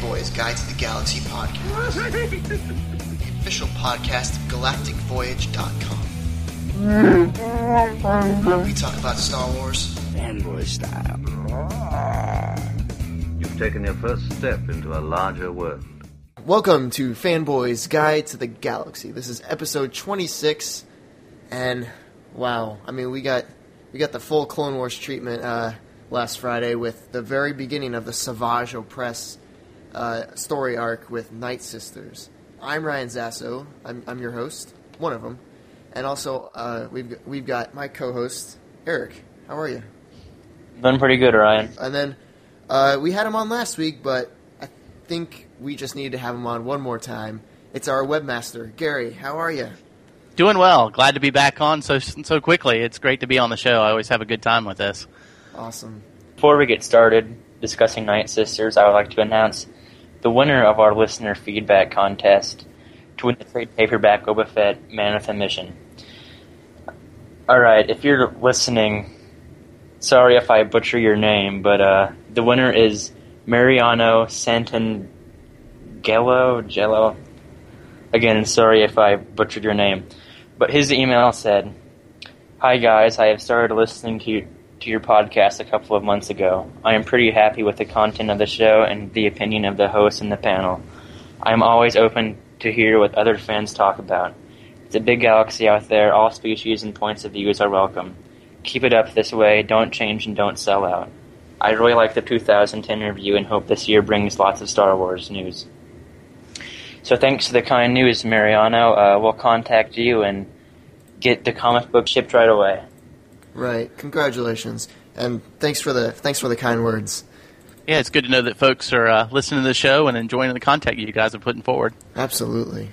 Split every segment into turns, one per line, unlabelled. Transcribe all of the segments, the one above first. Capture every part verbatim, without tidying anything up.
Fanboys Guide to the Galaxy podcast, the official podcast of galactic voyage dot com. We talk about Star Wars
fanboy style.
You've taken your first step into a larger world.
Welcome to Fanboys Guide to the Galaxy. This is episode twenty-six, and wow, I mean, we got we got the full Clone Wars treatment uh, last Friday with the very beginning of the Savage Opress uh, story arc with Night Sisters. I'm Ryan Zasso. I'm, I'm your host, one of them, and also uh, we've we've got my co-host Eric. How are you?
Doing pretty good, Ryan.
And then uh, we had him on last week, but I think we just need to have him on one more time. It's our webmaster, Gary. How are you?
Doing well. Glad to be back on so so quickly. It's great to be on the show. I always have a good time with this.
Awesome.
Before we get started discussing Night Sisters, I would like to announce the winner of our listener feedback contest to win the trade paperback Boba Fett Man with a Mission. Alright, if you're listening, sorry if I butcher your name, but uh, the winner is Mariano Santangelo. Jello. Again, sorry if I butchered your name. But his email said, "Hi guys, I have started listening to you, to your podcast a couple of months ago. I am pretty happy with the content of the show and the opinion of the host and the panel. I am always open to hear what other fans talk about. It's a big galaxy out there. All species and points of views are welcome. Keep it up this way. Don't change and don't sell out. I really like the two thousand ten review and hope this year brings lots of Star Wars news." So thanks to the kind news, Mariano. Uh, we'll contact you and get the comic book shipped right away.
Right. Congratulations, and thanks for the thanks for the kind words.
Yeah, it's good to know that folks are uh, listening to the show and enjoying the content you guys are putting forward.
Absolutely.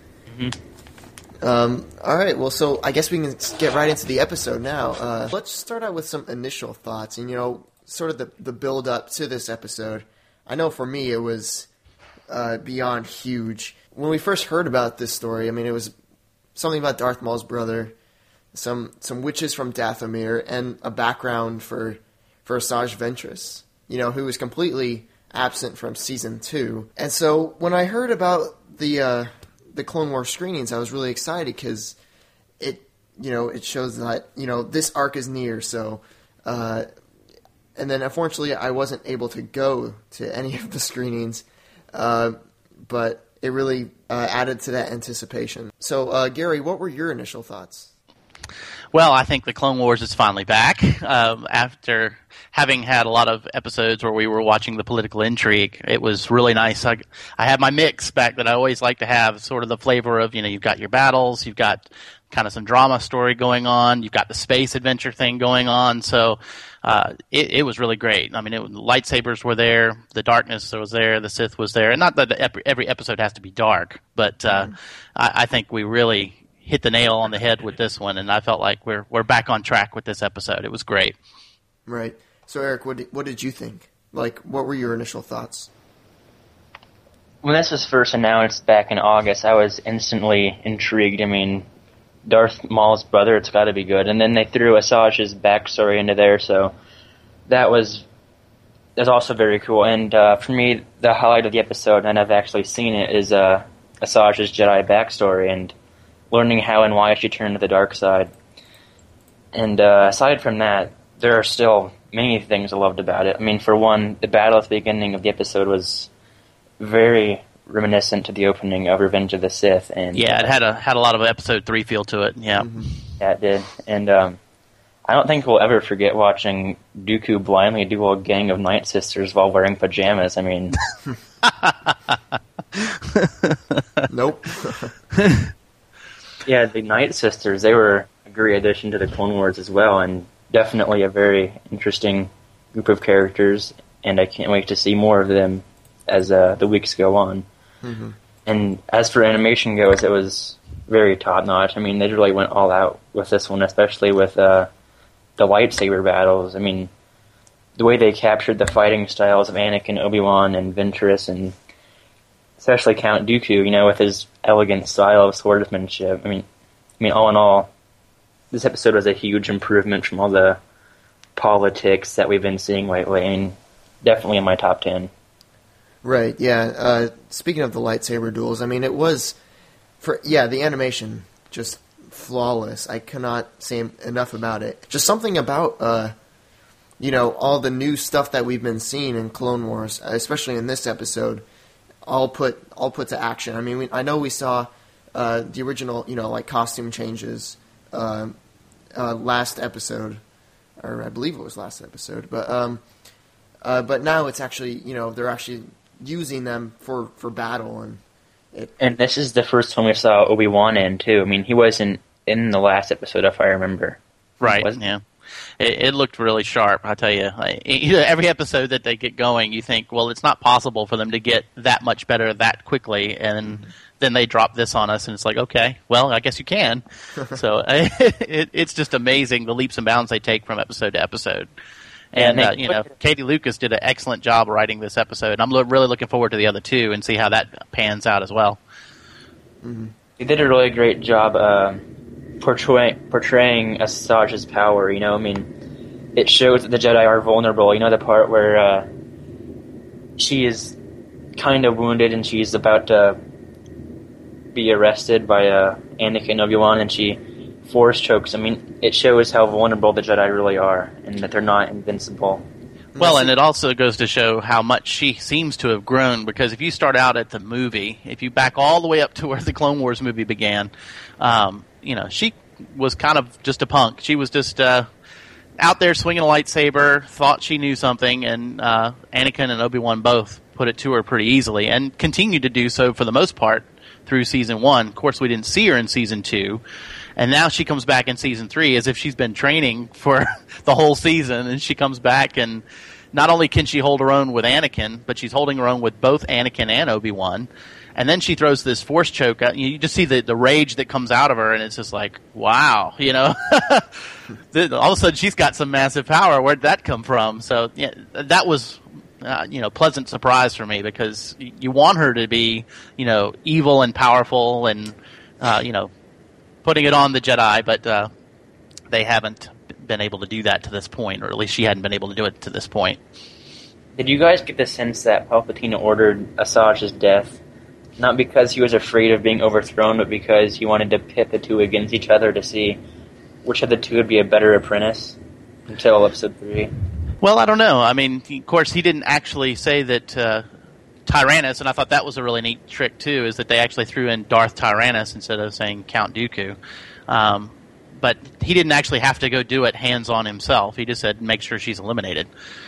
Mm-hmm.
Um, all right. Well, so I guess we can get right into the episode now. Uh, let's start out with some initial thoughts, and you know, sort of the the build up to this episode. I know for me it was uh, beyond huge. When we first heard about this story, I mean, it was something about Darth Maul's brother, some some witches from Dathomir, and a background for for Asajj Ventress, you know, who was completely absent from season two. And so when I heard about the uh, the Clone Wars screenings, I was really excited because it, you know, it shows that, you know, this arc is near. So, uh, and then unfortunately I wasn't able to go to any of the screenings, uh, but it really uh, added to that anticipation. So, uh, Gary, what were your initial thoughts?
Well, I think the Clone Wars is finally back. Um, after having had a lot of episodes where we were watching the political intrigue, it was really nice. I, I had my mix back that I always like to have, sort of the flavor of, you know, you've got your battles, you've got kind of some drama story going on, you've got the space adventure thing going on, so uh, it, it was really great. I mean, it, the lightsabers were there, the darkness was there, the Sith was there, and not that every, every episode has to be dark, but uh, mm-hmm. I, I think we really hit the nail on the head with this one, and I felt like we're we're back on track with this episode. It was great.
Right. So, Eric, what did, what did you think? Like, what were your initial thoughts?
When this was first announced back in August, I was instantly intrigued. I mean, Darth Maul's brother, it's got to be good. And then they threw Asajj's backstory into there, so that was that was also very cool. And uh, for me, the highlight of the episode, and I've actually seen it, is uh, Asajj's Jedi backstory and learning how and why she turned to the dark side. And uh, aside from that, there are still many things I loved about it. I mean, for one, the battle at the beginning of the episode was very reminiscent to the opening of Revenge of the Sith. And
yeah, it had a had a lot of episode three feel to it. Yeah,
mm-hmm.
yeah, it did. And um, I don't think we'll ever forget watching Dooku blindly do a gang of Night Sisters while wearing pajamas. I mean,
nope.
Yeah, the Night Sisters, they were a great addition to the Clone Wars as well, and definitely a very interesting group of characters, and I can't wait to see more of them as uh, the weeks go on.
Mm-hmm.
And as for animation goes, it was very top-notch. I mean, they really went all out with this one, especially with uh, the lightsaber battles. I mean, the way they captured the fighting styles of Anakin, Obi-Wan, and Ventress, and especially Count Dooku, you know, with his elegant style of swordsmanship. I mean, I mean, all in all, this episode was a huge improvement from all the politics that we've been seeing lately. I mean, definitely in my top ten.
Right, yeah. Uh, speaking of the lightsaber duels, I mean, it was, for yeah, the animation, just flawless. I cannot say enough about it. Just something about, uh, you know, all the new stuff that we've been seeing in Clone Wars, especially in this episode, all put all put to action. I mean, we, I know we saw uh, the original, you know, like costume changes uh, uh, last episode, or I believe it was last episode, but um, uh, but now it's actually, you know, they're actually using them for, for battle, and it,
and this is the first time we saw Obi-Wan in too. I mean, he wasn't in the last episode, if I remember.
Right.
Wasn't?
Yeah. It, it looked really sharp. I tell you, like, every episode that they get going, you think, well, it's not possible for them to get that much better that quickly, and mm-hmm. then they drop this on us, and it's like, okay, well, I guess you can. So it, it's just amazing the leaps and bounds they take from episode to episode. And, uh, you know, Katie Lucas did an excellent job writing this episode. I'm lo- really looking forward to the other two and see how that pans out as well.
Mm-hmm. He did a really great job uh, portraying, portraying Asajj's power, you know. I mean, it shows that the Jedi are vulnerable. You know, the part where uh, she is kind of wounded and she's about to be arrested by uh, Anakin and Obi-Wan, and she force chokes. I mean, it shows how vulnerable the Jedi really are, and that they're not invincible.
Well, and it also goes to show how much she seems to have grown, because if you start out at the movie, if you back all the way up to where the Clone Wars movie began, um, you know, she was kind of just a punk. She was just uh, out there swinging a lightsaber, thought she knew something, and uh, Anakin and Obi-Wan both put it to her pretty easily, and continued to do so for the most part through season one. Of course, we didn't see her in season two. And now she comes back in season three as if she's been training for the whole season, and she comes back, and not only can she hold her own with Anakin, but she's holding her own with both Anakin and Obi-Wan. And then she throws this force choke out. You just see the, the rage that comes out of her, and it's just like, wow, you know. All of a sudden, she's got some massive power. Where'd that come from? So yeah, that was, uh, you know, pleasant surprise for me, because you want her to be, you know, evil and powerful and, uh, you know, putting it on the Jedi, but uh, they haven't been able to do that to this point, or at least she hadn't been able to do it to this point.
Did you guys get the sense that Palpatine ordered Asajj's death, not because he was afraid of being overthrown, but because he wanted to pit the two against each other to see which of the two would be a better apprentice until episode three?
Well, I don't know. I mean, of course, he didn't actually say that uh, Tyrannus, and I thought that was a really neat trick too, is that they actually threw in Darth Tyrannus instead of saying Count Dooku. Um, but he didn't actually have to go do it hands-on himself. He just said, make sure she's eliminated.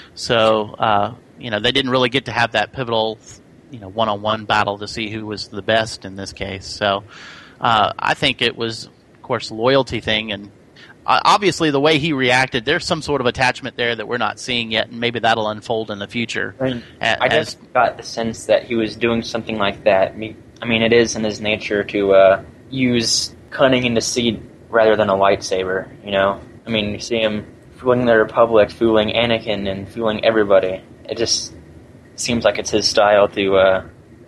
So, uh, you know, they didn't really get to have that pivotal, you know, one-on-one battle to see who was the best in this case. So uh, I think it was, of course, a loyalty thing, and Uh, obviously, the way he reacted, there's some sort of attachment there that we're not seeing yet, and maybe that'll unfold in the future.
Right. I just got the sense that he was doing something like that. I mean, it is in his nature to uh, use cunning and deceit rather than a lightsaber, you know? I mean, you see him fooling the Republic, fooling Anakin, and fooling everybody. It just seems like it's his style to uh,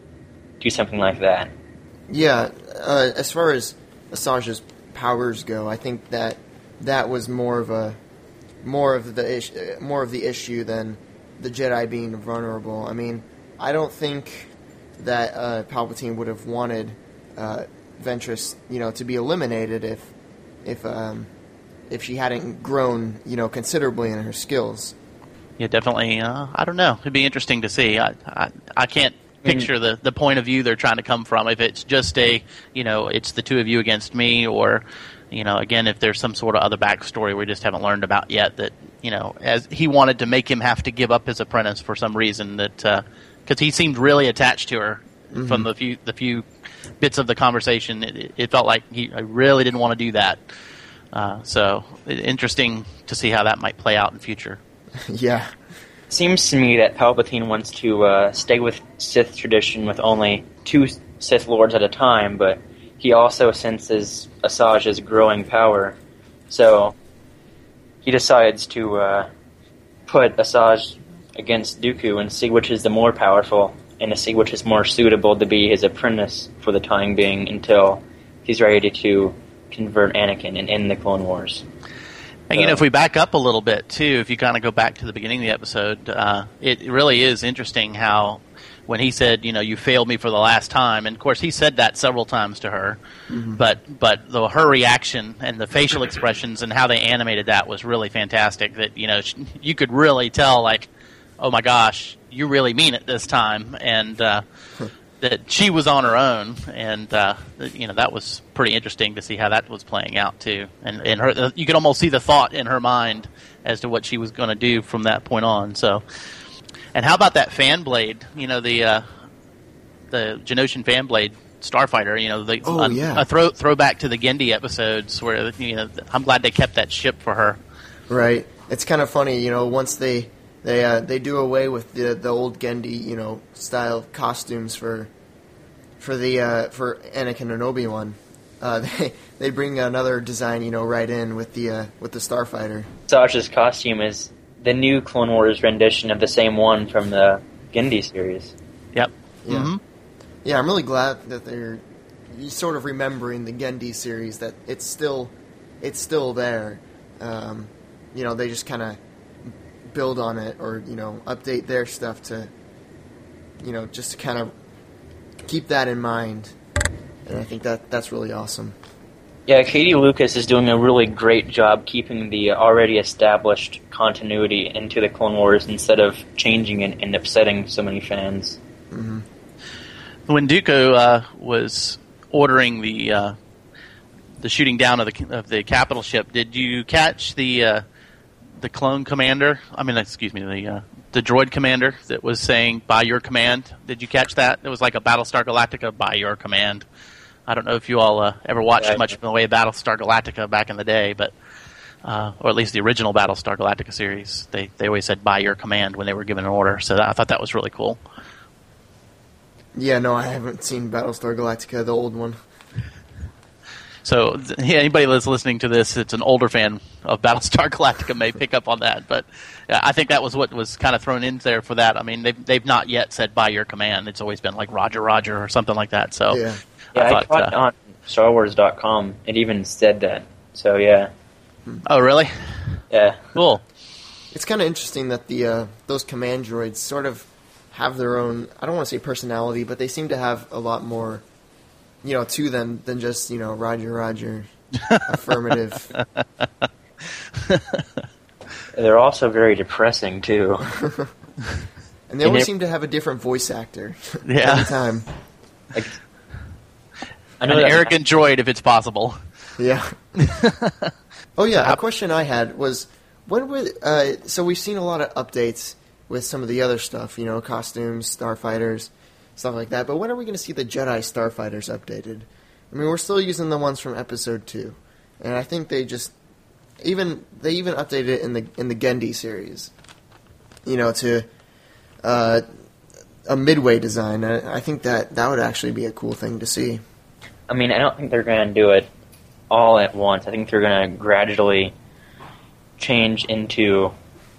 do something like that.
Yeah, uh, as far as Asajj's powers go, I think that that was more of a more of the ish, more of the issue than the Jedi being vulnerable. I mean, I don't think that uh, Palpatine would have wanted uh, Ventress, you know, to be eliminated if if um, if she hadn't grown, you know, considerably in her skills.
Yeah, definitely. Uh, I don't know. It'd be interesting to see. I I, I can't picture the, the point of view they're trying to come from. If it's just a, you know, it's the two of you against me, or, you know, again, if there's some sort of other backstory we just haven't learned about yet, that, you know, as he wanted to make him have to give up his apprentice for some reason, that because uh, he seemed really attached to her mm-hmm. from the few the few bits of the conversation. It, it felt like he I really didn't want to do that. Uh, so it, interesting to see how that might play out in future.
Yeah.
Seems to me that Palpatine wants to uh, stay with Sith tradition with only two Sith Lords at a time, but he also senses Asajj's growing power. So he decides to uh, put Asajj against Dooku and see which is the more powerful, and to see which is more suitable to be his apprentice for the time being until he's ready to convert Anakin and end the Clone Wars.
And, you know, if we back up a little bit, too, if you kind of go back to the beginning of the episode, uh, it really is interesting how when he said, you know, you failed me for the last time, and, of course, he said that several times to her, mm-hmm. but but the, her reaction and the facial expressions and how they animated that was really fantastic, that, you know, you could really tell, like, oh, my gosh, you really mean it this time, and uh, that she was on her own, and uh, you know that was pretty interesting to see how that was playing out too. And and her, you could almost see the thought in her mind as to what she was going to do from that point on. So, and how about that fan blade? You know the uh, the Genoshan fan blade starfighter. You know the
oh,
uh,
yeah.
a throw throwback to the Genndy episodes where you know I'm glad they kept that ship for her.
Right. It's kind of funny, you know, once they. They uh, they do away with the the old Genndy, you know, style costumes for for the uh, for Anakin and Obi-Wan. Uh, they they bring another design, you know, right in with the uh, with the starfighter.
Sasha's costume is the new Clone Wars rendition of the same one from the Genndy series.
Yep.
Yeah.
Mm-hmm.
Yeah, I'm really glad that they're sort of remembering the Genndy series, that it's still it's still there. Um, you know, they just kind of build on it, or you know, update their stuff to, you know, just to kind of keep that in mind. And I think that that's really awesome.
Yeah, Katie Lucas is doing a really great job keeping the already established continuity into the Clone Wars instead of changing it and upsetting so many fans.
Mm-hmm.
When Dooku uh, was ordering the uh, the shooting down of the of the capital ship, did you catch the uh, the clone commander? I mean, excuse me, the uh, the droid commander that was saying "by your command"? Did you catch that? It was like a Battlestar Galactica "by your command." I don't know if you all uh, ever watched
yeah,
much in the way of Battlestar Galactica back in the day, but uh, or at least the original Battlestar Galactica series, they they always said "by your command" when they were given an order. So that, I thought that was really cool.
Yeah, no, I haven't seen Battlestar Galactica, the old one.
So yeah, anybody that's listening to this, it's an older fan of Battlestar Galactica may pick up on that. But yeah, I think that was what was kind of thrown in there for that. I mean, they've, they've not yet said "by your command." It's always been like "Roger, Roger" or something like that. So
yeah,
yeah I,
I thought
caught
uh,
on Star Wars dot com. It even said that. So yeah.
Oh, really?
Yeah.
Cool.
It's kind of interesting that the uh, those command droids sort of have their own, I don't want to say personality, but they seem to have a lot more, you know, to them than just, you know, Roger, Roger, affirmative.
They're also very depressing, too.
And they always seem to have a different voice actor
Yeah.
every time.
Like, I know
An
that
arrogant droid, if it's possible.
Yeah. Oh, yeah, a question I had was, when would, uh, so we've seen a lot of updates with some of the other stuff, you know, costumes, starfighters, stuff like that. But when are we going to see the Jedi starfighters updated? I mean, we're still using the ones from Episode Two, and I think they just even they even updated it in the in the Genndy series, you know, to uh, a midway design. I, I think that that would actually be a cool thing to see.
I mean, I don't think they're going to do it all at once. I think they're going to gradually change into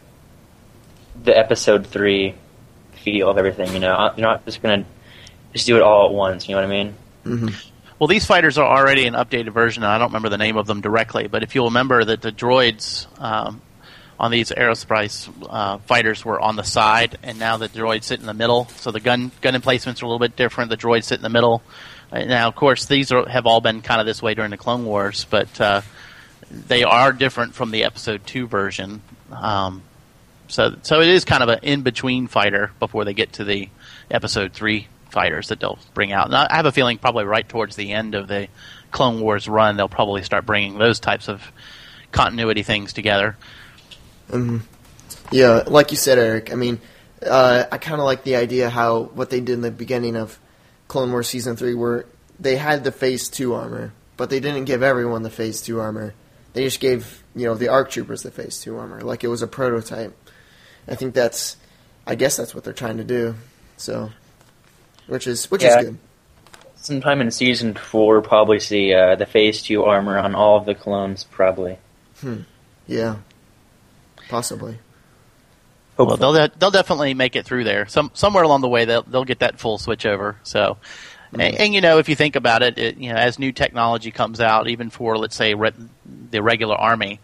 the Episode Three feel of everything. You know, you're not just going to just do it all at once. You know what I mean?
Mm-hmm.
Well, these fighters are already an updated version. I don't remember the name of them directly, but if you'll remember that the droids um, on these Aerospice uh, fighters were on the side, and now the droids sit in the middle. So the gun gun emplacements are a little bit different. The droids sit in the middle. Uh, now, of course, these are, have all been kind of this way during the Clone Wars, but uh, they are different from the Episode Two version. Um, so, so it is kind of an in-between fighter before they get to the Episode Three fighters that they'll bring out. And I have a feeling probably right towards the end of the Clone Wars run, they'll probably start bringing those types of continuity things together.
Mm-hmm. Yeah, like you said, Eric, I mean, uh, I kind of like the idea how what they did in the beginning of Clone Wars Season three, where they had the Phase two armor, but they didn't give everyone the Phase two armor. They just gave, you know, the ARC Troopers the Phase two armor, like it was a prototype. I think that's, I guess that's what they're trying to do. So, which is which
yeah.
is good.
Sometime in Season four, we'll probably see uh, the Phase two armor on all of the clones, probably.
Hmm. Yeah. Possibly.
Well, they'll de- they'll definitely make it through there. Some somewhere along the way, they'll they'll get that full switch over. So, mm-hmm. and, and you know, if you think about it, it, you know, as new technology comes out, even for let's say re- the regular army,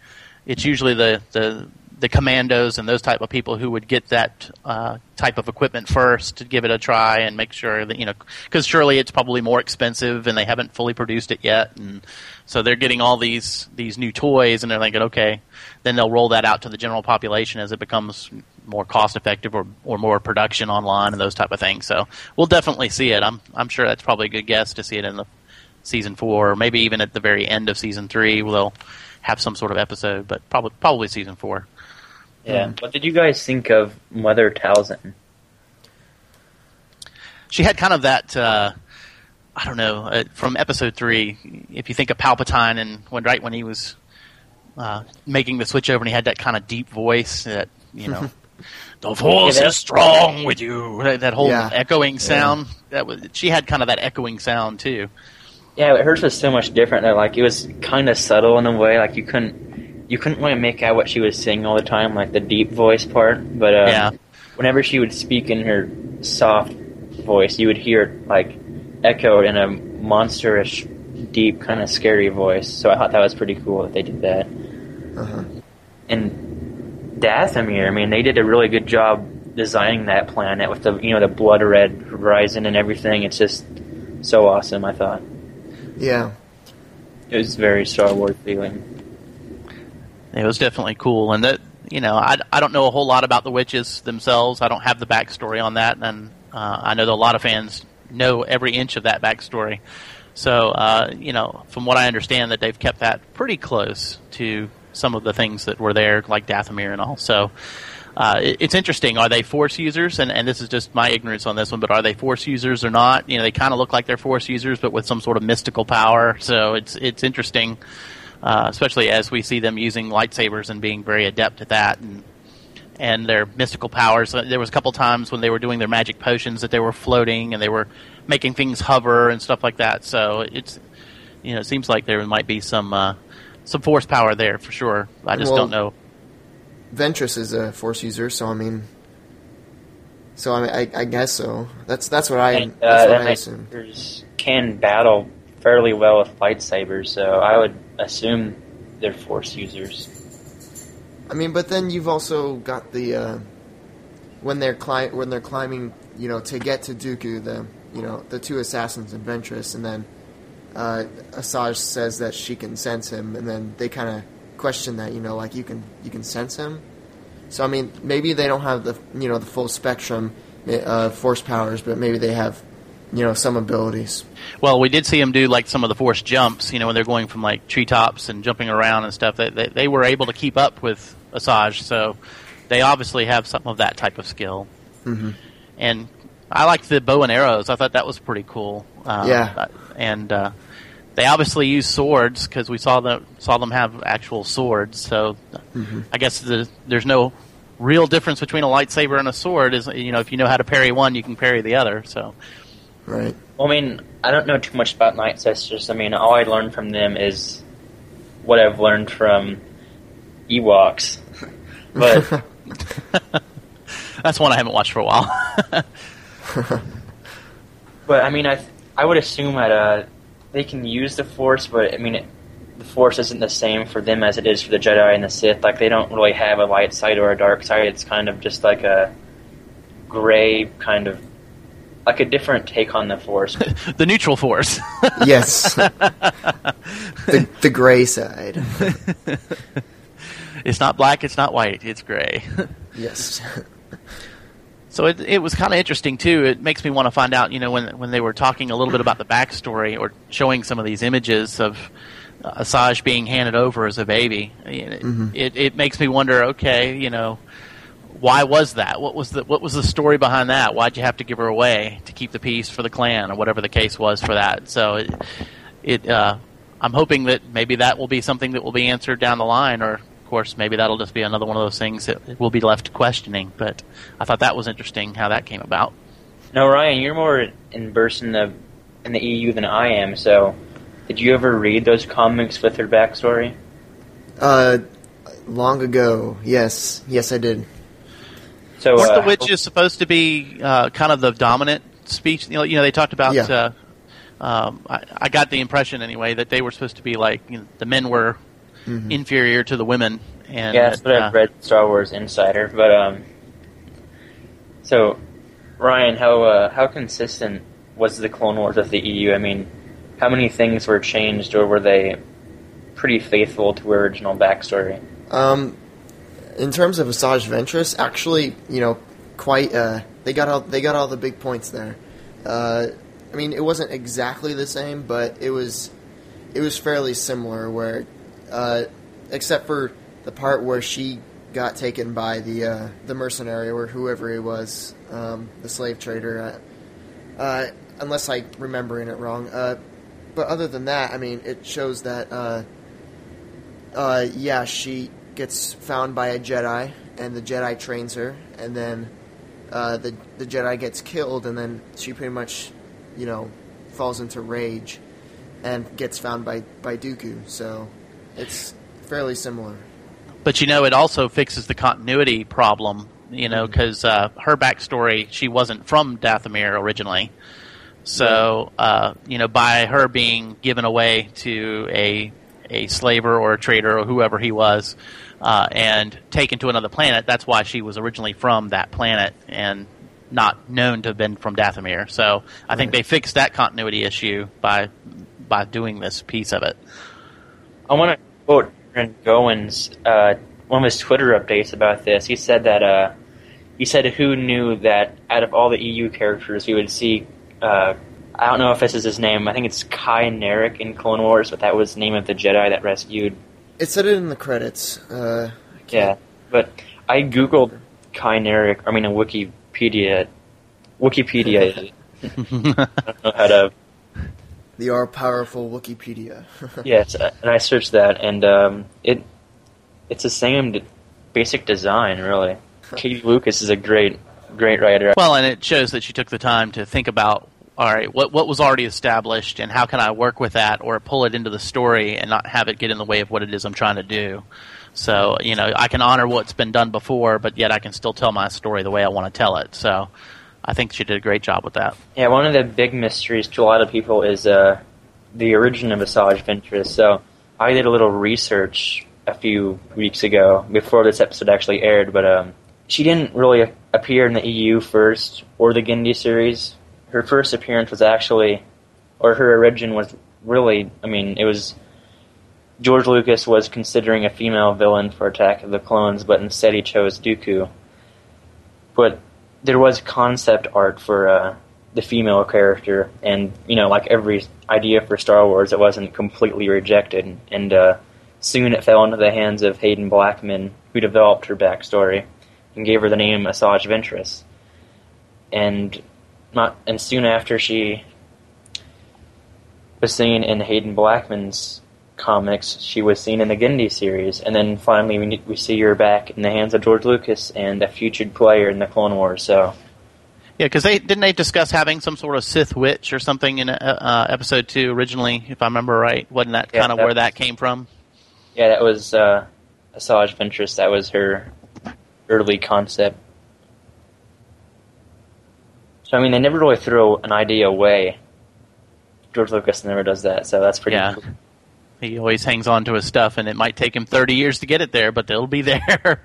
it's usually the, the the commandos and those type of people who would get that uh, type of equipment first to give it a try and make sure that, you know, because surely it's probably more expensive and they haven't fully produced it yet, and so they're getting all these these new toys and they're thinking, okay, then they'll roll that out to the general population as it becomes more cost effective or, or more production online and those type of things. So we'll definitely see it. I'm I'm sure that's probably a good guess to see it in the season four, or maybe even at the very end of season three, they'll have some sort of episode, but probably probably season four.
Yeah. What did you guys think of Mother Talzin?
She had kind of that, uh, I don't know, uh, from episode three, if you think of Palpatine and when right when he was uh, making the switch over and he had that kind of deep voice that, you know, the force
Yeah,
is strong with you, that, that whole
Yeah.
echoing sound. That was, she had kind of that echoing sound too.
Yeah, but hers was so much different. Though. Like, it was kind of subtle in a way. Like, you couldn't you couldn't really make out what she was saying all the time, like the deep voice part. But uh,
Yeah.
whenever she would speak in her soft voice, you would hear it, like, echoed in a monsterish, deep, kind of scary voice. So I thought that was pretty cool that they did that.
Uh-huh.
And Dathomir, I mean, they did a really good job designing that planet with the, you know, the blood red horizon and everything. It's just so awesome, I thought.
Yeah.
It was very Star Wars feeling.
It was definitely cool, and that, you know, I, I don't know a whole lot about the witches themselves. I don't have the backstory on that, and uh, I know that a lot of fans know every inch of that backstory. So, uh, you know, from what I understand, that they've kept that pretty close to some of the things that were there, like Dathomir and all. So, uh, it, it's interesting. Are they Force users? And, and this is just my ignorance on this one, but are they Force users or not? You know, they kind of look like they're Force users, but with some sort of mystical power. So it's it's interesting. Uh, especially as we see them using lightsabers and being very adept at that, and and their mystical powers. There was a couple times when they were doing their magic potions that they were floating and they were making things hover and stuff like that. So it's, you know, it seems like there might be some uh, some force power there for sure. I just
Well,
don't know.
Ventress is a Force user, so I mean, so I mean, I, I guess so. That's that's what I
And, uh,
that's what
that
I
makes-
assume.
there's- can battle fairly well with lightsabers, so I would assume they're Force users.
I mean, but then you've also got the uh, when they're cli- when they're climbing, you know, to get to Dooku, the you know the two assassins and Ventress, and then uh, Asajj says that she can sense him, and then they kind of question that, you know, like you can you can sense him. So I mean, maybe they don't have the you know the full spectrum uh, force powers, but maybe they have you know some abilities.
Well, we did see them do like some of the force jumps, you know, when they're going from like treetops and jumping around and stuff. They, they they were able to keep up with Asajj, so they obviously have some of that type of skill.
Mm-hmm.
And I liked the bow and arrows. I thought that was pretty cool. Uh,
Yeah.
And uh, they obviously use swords because we saw them saw them have actual swords. So
Mm-hmm.
I guess the, there's no real difference between a lightsaber and a sword. Is, you know, if you know how to parry one, you can parry the other. So.
Right.
Well, I mean, I don't know too much about Night Sisters. I mean, all I learned from them is what I've learned from Ewoks. But
That's one I haven't watched for a while.
but I mean, I th- I would assume that uh, they can use the Force, but I mean, it, the Force isn't the same for them as it is for the Jedi and the Sith. Like, they don't really have a light side or a dark side. It's kind of just like a gray kind of, like a different take on the Force.
The neutral force.
Yes. the the gray side.
It's not black, it's not white, it's gray.
Yes.
So it it was kind of interesting too. It makes me want to find out, you know, when when they were talking a little bit about the backstory or showing some of these images of uh, Asajj being handed over as a baby. It,
Mm-hmm.
it it makes me wonder. Okay, you know, why was that? What was the what was the story behind that? Why'd you have to give her away to keep the peace for the clan, or whatever the case was for that? So it it uh, I'm hoping that maybe that will be something that will be answered down the line, or of course maybe that'll just be another one of those things that will be left questioning. But I thought that was interesting how that came about.
Now, Ryan, you're more immersed in the in the E U than I am. So, did you ever read those comics with her backstory?
Uh, long ago, yes, yes, I did.
So,
Weren't
uh,
the witches supposed to be uh, kind of the dominant speech? You know, you know they talked about.
Yeah.
Uh, um, I, I got the impression anyway that they were supposed to be like, you know, the men were
Mm-hmm.
inferior to the women, And,
yeah, that's what
uh,
I've read, Star Wars Insider. But um, so Ryan, how uh, how consistent was the Clone Wars with the E U? I mean, how many things were changed, or were they pretty faithful to original backstory?
Um, in terms of Asajj Ventress, actually, you know, quite. Uh, they got all they got all the big points there. Uh, I mean, it wasn't exactly the same, but it was it was fairly similar. Where, uh, except for the part where she got taken by the uh, the mercenary or whoever he was, um, the slave trader. Uh, uh, unless I'm remembering it wrong. Uh, but other than that, I mean, it shows that. Uh, Uh, yeah, she gets found by a Jedi, and the Jedi trains her, and then uh, the the Jedi gets killed, and then she pretty much, you know, falls into rage, and gets found by, by Dooku. So it's fairly similar.
But you know, it also fixes the continuity problem. You know, because uh, her backstory, she wasn't from Dathomir originally. So uh, you know, by her being given away to a a slaver or a trader or whoever he was, uh, and taken to another planet. That's why she was originally from that planet and not known to have been from Dathomir. So I think they fixed that continuity issue by by doing this piece of it.
I want to quote Aaron Gowen's uh, one of his Twitter updates about this. He said that uh, he said who knew that out of all the E U characters, we would see. Uh, I don't know if this is his name. I think it's Kai Narek in Clone Wars, but that was the name of the Jedi that rescued.
It said it in the credits. Uh,
yeah, but I googled Kai Narek. I mean, in Wikipedia. Wikipedia. I don't know how to.
The all-powerful Wikipedia.
Yes, and I searched that, and um, it it's the same d- basic design, really. Katie Lucas is a great, great writer.
Well, and it shows that she took the time to think about. All right, what what was already established, and how can I work with that or pull it into the story and not have it get in the way of what it is I'm trying to do? So, you know, I can honor what's been done before, but yet I can still tell my story the way I want to tell it. So I think she did a great job with that.
Yeah, one of the big mysteries to a lot of people is uh, the origin of Asajj Ventress. So I did a little research a few weeks ago before this episode actually aired, but um, she didn't really appear in the E U first or the Gindi series. Her first appearance was actually, or her origin was really, I mean, it was, George Lucas was considering a female villain for Attack of the Clones, but instead he chose Dooku. But there was concept art for uh, the female character, and, you know, like every idea for Star Wars, it wasn't completely rejected, and uh, soon it fell into the hands of Hayden Blackman, who developed her backstory, and gave her the name Asajj Ventress. And... Not, and soon after she was seen in Hayden Blackman's comics, she was seen in the Gindi series, and then finally we, we see her back in the hands of George Lucas and a featured player in the Clone Wars. So,
yeah, because they didn't they discuss having some sort of Sith witch or something in uh, episode two originally, if I remember right? Wasn't that
yeah,
kind of
that
where
was,
that came from?
Yeah, that was uh, Asajj Ventress. That was her early concept. So, I mean, they never really throw an idea away. George Lucas never does that, so that's pretty
yeah.
cool.
He always hangs on to his stuff, and it might take him thirty years to get it there, but it'll be there.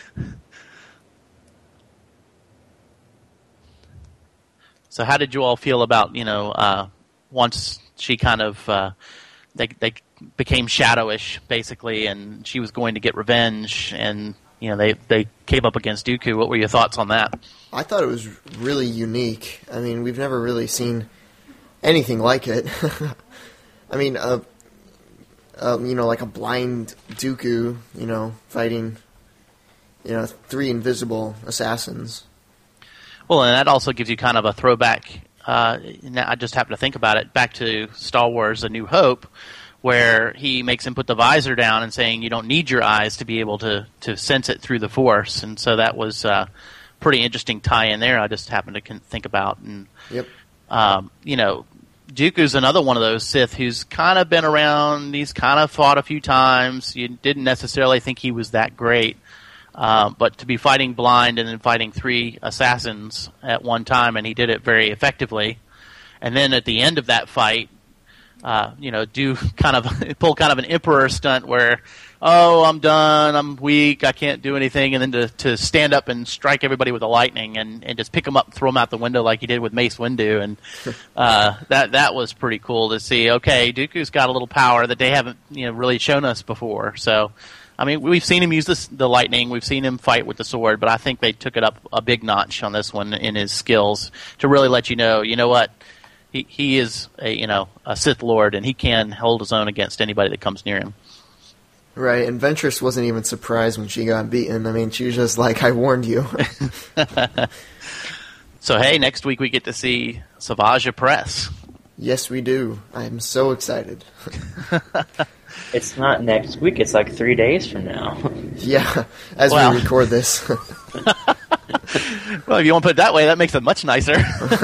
So how did you all feel about, you know, uh, once she kind of, uh, they, they became shadowish, basically, and she was going to get revenge, and... You know, they, they came up against Dooku. What were your thoughts on that?
I thought it was really unique. I mean, we've never really seen anything like it. I mean, uh, um, you know, like a blind Dooku, you know, fighting, you know, three invisible assassins.
Well, and that also gives you kind of a throwback. Uh, I just happened to think about it, back to Star Wars A New Hope, where he makes him put the visor down and saying you don't need your eyes to be able to, to sense it through the Force. And so that was a pretty interesting tie-in there I just happened to think about. And,
yep.
um, you know, Dooku's another one of those Sith who's kind of been around. He's kind of fought a few times. You didn't necessarily think he was that great. Um, but to be fighting blind and then fighting three assassins at one time, and he did it very effectively. And then at the end of that fight, uh, you know, do kind of pull kind of an emperor stunt where, oh, I'm done, I'm weak, I can't do anything, and then to, to stand up and strike everybody with the lightning and, and just pick them up, throw them out the window like he did with Mace Windu, and uh, that that was pretty cool to see. Okay, Dooku's got a little power that they haven't you know really shown us before. So, I mean, we've seen him use this, the lightning, we've seen him fight with the sword, but I think they took it up a big notch on this one in his skills to really let you know, you know what. He he is a you know a Sith Lord, and he can hold his own against anybody that comes near him.
Right, and Ventress wasn't even surprised when she got beaten. I mean, she was just like, "I warned you."
So hey, next week we get to see Savage Press.
Yes, we do. I'm so excited.
It's not next week. It's like three days from now.
Yeah, as
Well.
we record this.
Well, if you want to put it that way, that makes it much nicer.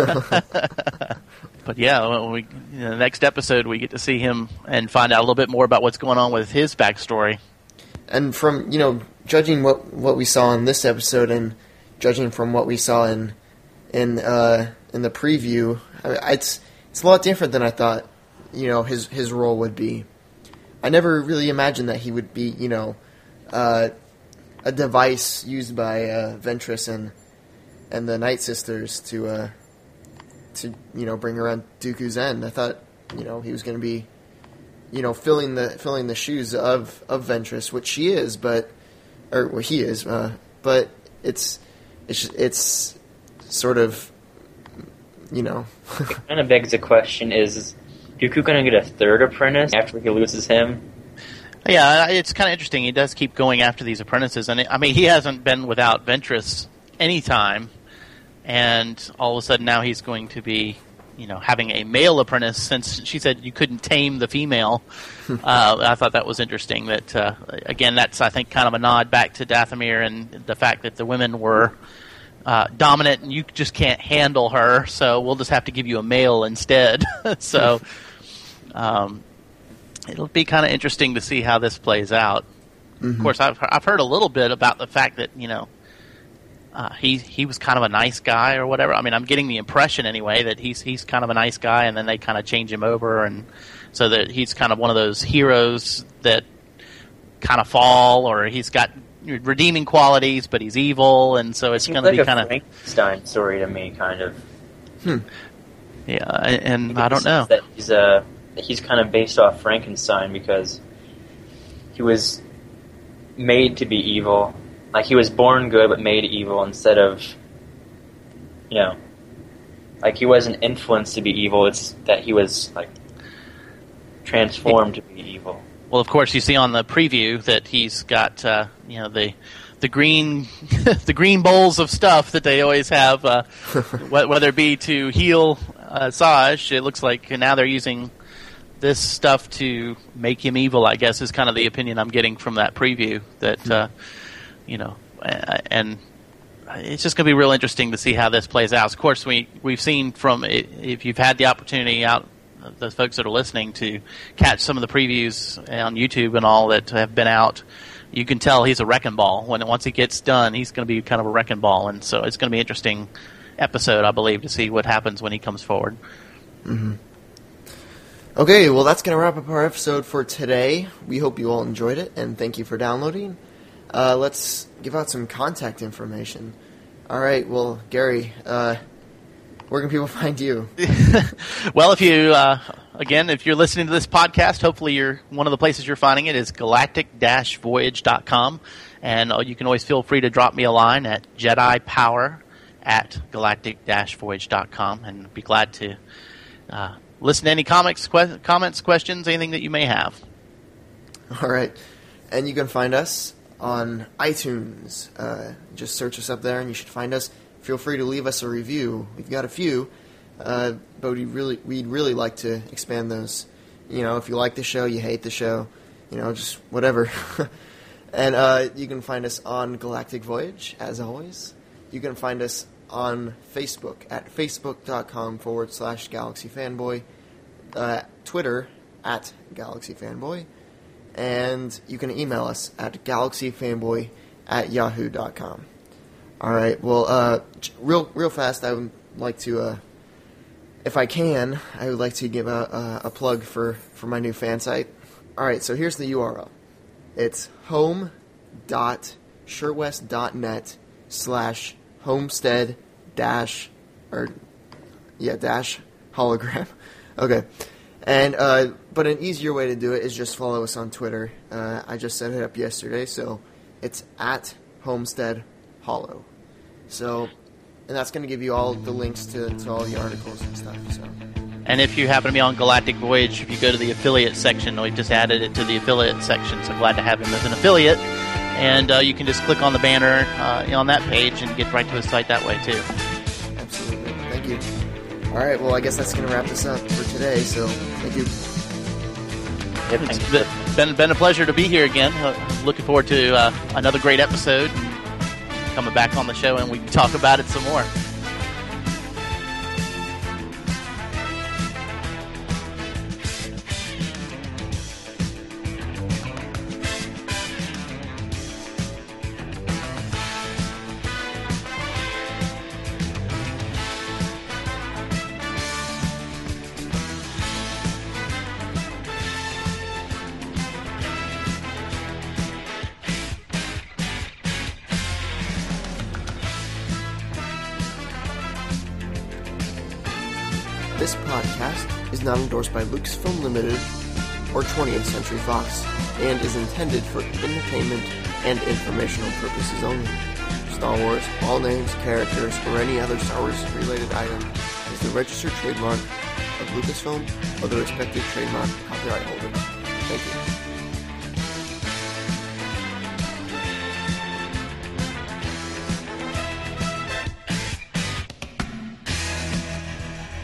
But yeah, when we, you know, the next episode we get to see him and find out a little bit more about what's going on with his backstory.
And from, you know, judging what what we saw in this episode and judging from what we saw in in uh, in the preview, I, it's it's a lot different than I thought, you know, his his role would be. I never really imagined that he would be, you know, uh, a device used by uh, Ventress and and the Night Sisters to uh, to you know bring around Dooku's end. I thought, you know, he was going to be, you know, filling the filling the shoes of, of Ventress, which she is, but or well, he is, uh, but it's it's it's sort of, you know.
It kind of begs the question: is Dooku going to get a third apprentice after he loses him?
Yeah, it's kind of interesting. He does keep going after these apprentices, and I mean, he hasn't been without Ventress any time, and all of a sudden now he's going to be, you know, having a male apprentice. Since she said you couldn't tame the female, uh, I thought that was interesting. That uh, again, that's I think kind of a nod back to Dathomir and the fact that the women were uh, dominant, and you just can't handle her, so we'll just have to give you a male instead. So. Um, It'll be kind of interesting to see how this plays out. Mm-hmm. Of course, I've I've heard a little bit about the fact that you know uh, he he was kind of a nice guy or whatever. I mean, I'm getting the impression anyway that he's he's kind of a nice guy, and then they kind of change him over, and so that he's kind of one of those heroes that kind of fall, or he's got redeeming qualities, but he's evil, and so it's
Seems
going
like
to be
a
kind of
Frankenstein story to me, kind of.
Hmm.
Yeah, and I don't know.
That he's uh, he's kind of based off Frankenstein because he was made to be evil. Like, he was born good but made evil instead of, you know, like he wasn't influenced to be evil. It's that he was, like, transformed to be evil. Well,
of course, you see on the preview that he's got, uh, you know, the the green the green bowls of stuff that they always have, uh, whether it be to heal uh, Saj. It looks like now they're using this stuff to make him evil, I guess, is kind of the opinion I'm getting from that preview. That, uh, you know, and it's just going to be real interesting to see how this plays out. Of course, we, we've seen from, if you've had the opportunity out, the folks that are listening, to catch some of the previews on YouTube and all that have been out, you can tell he's a wrecking ball. When once he gets done, he's going to be kind of a wrecking ball, and so it's going to be an interesting episode, I believe, to see what happens when he comes forward.
Mm-hmm. Okay, well, that's going to wrap up our episode for today. We hope you all enjoyed it, and thank you for downloading. Uh, let's give out some contact information. All right, well, Gary, uh, where can people find you?
Well, if you, uh, again, if you're listening to this podcast, hopefully you're one of the places you're finding it is galactic dash voyage dot com, and uh, you can always feel free to drop me a line at Jedi Power at galactic dash voyage dot com, and I'd be glad to uh, listen to any comics, que- comments, questions, anything that you may have.
All right, and you can find us on iTunes. Uh, just search us up there, and you should find us. Feel free to leave us a review. We've got a few, uh, but we really we'd really like to expand those. You know, if you like the show, you hate the show, you know, just whatever. And uh, you can find us on Galactic Voyage, as always. You can find us on Facebook at facebook.com forward slash Galaxy Fanboy, uh, Twitter at Galaxy Fanboy, and you can email us at galaxyfanboy at yahoo dot com. All right, well, uh, real real fast, I would like to uh, if I can, I would like to give a, a, a plug for, for my new fan site. All right, so here's the U R L. It's home.shirtwest.net slash homestead dash, or, yeah, dash hologram. Okay. And, uh, but an easier way to do it is just follow us on Twitter. Uh, I just set it up yesterday, so it's at homestead hollow. So, and that's going to give you all the links to, to all the articles and stuff, so.
And if you happen to be on Galactic Voyage, if you go to the affiliate section, we just added it to the affiliate section, so glad to have him as an affiliate. And uh, you can just click on the banner uh, on that page and get right to the site that way, too.
Absolutely. Thank you. All right, well, I guess that's going to wrap this up for today, so thank you.
Yeah,
It's been, been, been a pleasure to be here again. Uh, looking forward to uh, another great episode. Coming back on the show and we can talk about it some more.
This podcast is not endorsed by Lucasfilm Limited or twentieth Century Fox and is intended for entertainment and informational purposes only. Star Wars, all names, characters, or any other Star Wars related item is the registered trademark of Lucasfilm or the respective trademark copyright holder. Thank you.